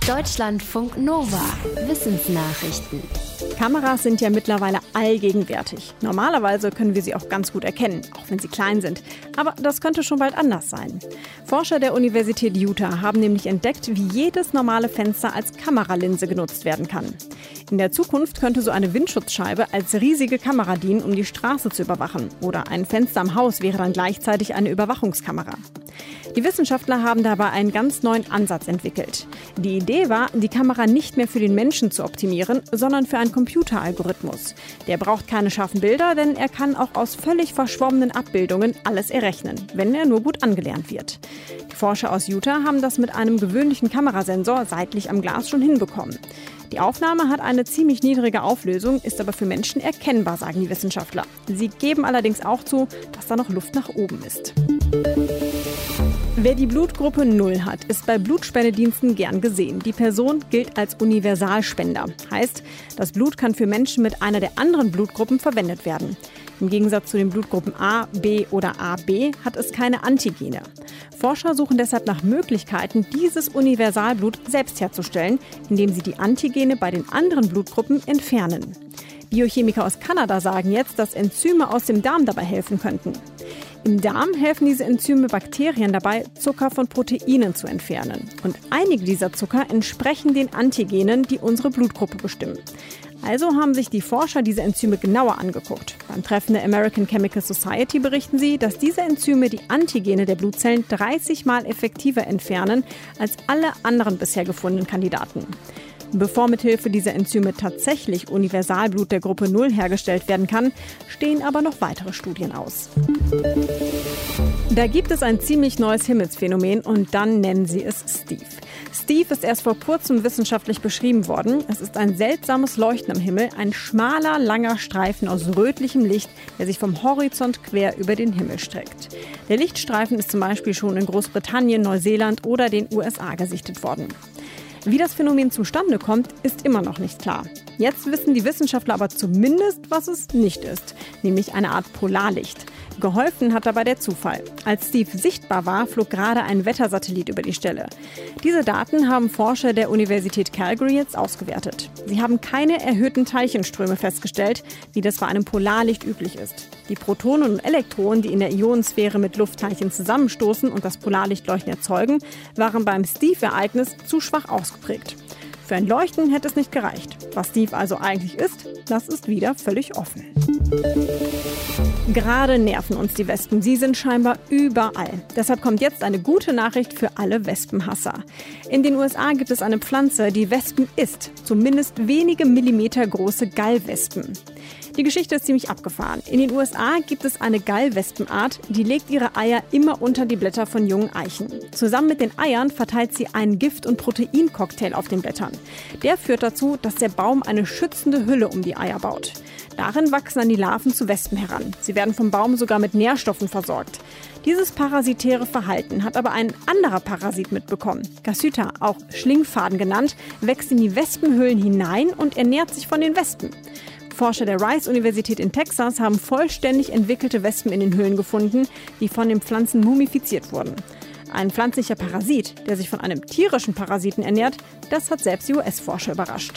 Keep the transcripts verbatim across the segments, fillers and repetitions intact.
Deutschlandfunk Nova. Wissensnachrichten. Kameras sind ja mittlerweile allgegenwärtig. Normalerweise können wir sie auch ganz gut erkennen, auch wenn sie klein sind. Aber das könnte schon bald anders sein. Forscher der Universität Utah haben nämlich entdeckt, wie jedes normale Fenster als Kameralinse genutzt werden kann. In der Zukunft könnte so eine Windschutzscheibe als riesige Kamera dienen, um die Straße zu überwachen. Oder ein Fenster am Haus wäre dann gleichzeitig eine Überwachungskamera. Die Wissenschaftler haben dabei einen ganz neuen Ansatz entwickelt. Die Idee war, die Kamera nicht mehr für den Menschen zu optimieren, sondern für einen Computeralgorithmus. Der braucht keine scharfen Bilder, denn er kann auch aus völlig verschwommenen Abbildungen alles errechnen, wenn er nur gut angelernt wird. Die Forscher aus Utah haben das mit einem gewöhnlichen Kamerasensor seitlich am Glas schon hinbekommen. Die Aufnahme hat eine ziemlich niedrige Auflösung, ist aber für Menschen erkennbar, sagen die Wissenschaftler. Sie geben allerdings auch zu, dass da noch Luft nach oben ist. Wer die Blutgruppe null hat, ist bei Blutspendediensten gern gesehen. Die Person gilt als Universalspender. Heißt, das Blut kann für Menschen mit einer der anderen Blutgruppen verwendet werden. Im Gegensatz zu den Blutgruppen A, B oder A B hat es keine Antigene. Forscher suchen deshalb nach Möglichkeiten, dieses Universalblut selbst herzustellen, indem sie die Antigene bei den anderen Blutgruppen entfernen. Biochemiker aus Kanada sagen jetzt, dass Enzyme aus dem Darm dabei helfen könnten. Im Darm helfen diese Enzyme Bakterien dabei, Zucker von Proteinen zu entfernen. Und einige dieser Zucker entsprechen den Antigenen, die unsere Blutgruppe bestimmen. Also haben sich die Forscher diese Enzyme genauer angeguckt. Beim Treffen der American Chemical Society berichten sie, dass diese Enzyme die Antigene der Blutzellen dreißig Mal effektiver entfernen als alle anderen bisher gefundenen Kandidaten. Bevor mithilfe dieser Enzyme tatsächlich Universalblut der Gruppe null hergestellt werden kann, stehen aber noch weitere Studien aus. Da gibt es ein ziemlich neues Himmelsphänomen und dann nennen sie es Steve. Steve ist erst vor kurzem wissenschaftlich beschrieben worden. Es ist ein seltsames Leuchten am Himmel, ein schmaler, langer Streifen aus rötlichem Licht, der sich vom Horizont quer über den Himmel streckt. Der Lichtstreifen ist zum Beispiel schon in Großbritannien, Neuseeland oder den U S A gesichtet worden. Wie das Phänomen zustande kommt, ist immer noch nicht klar. Jetzt wissen die Wissenschaftler aber zumindest, was es nicht ist, nämlich eine Art Polarlicht. Geholfen hat dabei der Zufall. Als Steve sichtbar war, flog gerade ein Wettersatellit über die Stelle. Diese Daten haben Forscher der Universität Calgary jetzt ausgewertet. Sie haben keine erhöhten Teilchenströme festgestellt, wie das bei einem Polarlicht üblich ist. Die Protonen und Elektronen, die in der Ionensphäre mit Luftteilchen zusammenstoßen und das Polarlichtleuchten erzeugen, waren beim Steve-Ereignis zu schwach ausgeprägt. Für ein Leuchten hätte es nicht gereicht. Was Steve also eigentlich ist, das ist wieder völlig offen. Gerade nerven uns die Wespen. Sie sind scheinbar überall. Deshalb kommt jetzt eine gute Nachricht für alle Wespenhasser. In den U S A gibt es eine Pflanze, die Wespen isst. Zumindest wenige Millimeter große Gallwespen. Die Geschichte ist ziemlich abgefahren. In den U S A gibt es eine Gallwespenart, die legt ihre Eier immer unter die Blätter von jungen Eichen. Zusammen mit den Eiern verteilt sie einen Gift- und Proteincocktail auf den Blättern. Der führt dazu, dass der Baum eine schützende Hülle um die Eier baut. Darin wachsen dann die Larven zu Wespen heran. Sie werden vom Baum sogar mit Nährstoffen versorgt. Dieses parasitäre Verhalten hat aber ein anderer Parasit mitbekommen. Cassyta, auch Schlingfaden genannt, wächst in die Wespenhöhlen hinein und ernährt sich von den Wespen. Forscher der Rice-Universität in Texas haben vollständig entwickelte Wespen in den Höhlen gefunden, die von den Pflanzen mumifiziert wurden. Ein pflanzlicher Parasit, der sich von einem tierischen Parasiten ernährt, das hat selbst die U S-Forscher überrascht.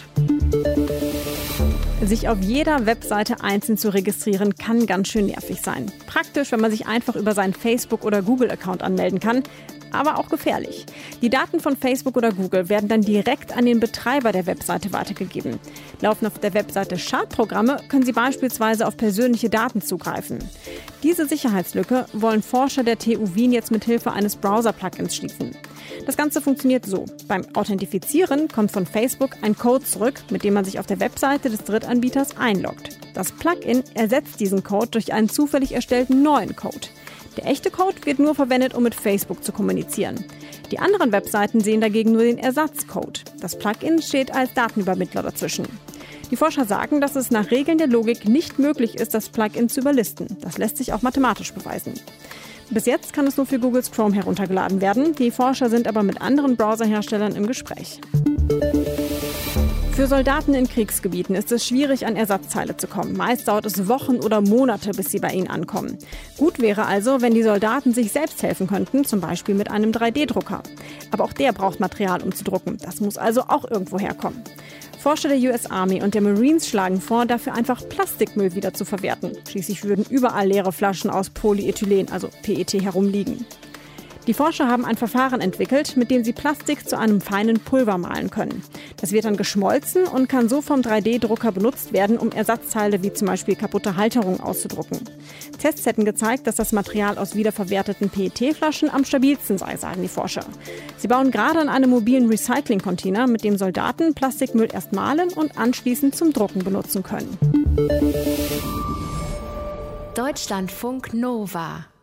Sich auf jeder Webseite einzeln zu registrieren, kann ganz schön nervig sein. Praktisch, wenn man sich einfach über seinen Facebook- oder Google-Account anmelden kann, aber auch gefährlich. Die Daten von Facebook oder Google werden dann direkt an den Betreiber der Webseite weitergegeben. Laufen auf der Webseite Schadprogramme, können sie beispielsweise auf persönliche Daten zugreifen. Diese Sicherheitslücke wollen Forscher der T U Wien jetzt mit Hilfe eines Browser-Plugins schließen. Das Ganze funktioniert so. Beim Authentifizieren kommt von Facebook ein Code zurück, mit dem man sich auf der Webseite des Drittanbieters einloggt. Das Plugin ersetzt diesen Code durch einen zufällig erstellten neuen Code. Der echte Code wird nur verwendet, um mit Facebook zu kommunizieren. Die anderen Webseiten sehen dagegen nur den Ersatzcode. Das Plugin steht als Datenübermittler dazwischen. Die Forscher sagen, dass es nach Regeln der Logik nicht möglich ist, das Plugin zu überlisten. Das lässt sich auch mathematisch beweisen. Bis jetzt kann es nur für Googles Chrome heruntergeladen werden. Die Forscher sind aber mit anderen Browserherstellern im Gespräch. Für Soldaten in Kriegsgebieten ist es schwierig, an Ersatzteile zu kommen. Meist dauert es Wochen oder Monate, bis sie bei ihnen ankommen. Gut wäre also, wenn die Soldaten sich selbst helfen könnten, zum Beispiel mit einem drei D Drucker. Aber auch der braucht Material, um zu drucken. Das muss also auch irgendwo herkommen. Forscher der U S Army und der Marines schlagen vor, dafür einfach Plastikmüll wieder zu verwerten. Schließlich würden überall leere Flaschen aus Polyethylen, also P E T, herumliegen. Die Forscher haben ein Verfahren entwickelt, mit dem sie Plastik zu einem feinen Pulver mahlen können. Das wird dann geschmolzen und kann so vom drei D Drucker benutzt werden, um Ersatzteile wie zum Beispiel kaputte Halterungen auszudrucken. Tests hätten gezeigt, dass das Material aus wiederverwerteten P E T-Flaschen am stabilsten sei, sagen die Forscher. Sie bauen gerade an einem mobilen Recycling-Container, mit dem Soldaten Plastikmüll erst mahlen und anschließend zum Drucken benutzen können. Deutschlandfunk Nova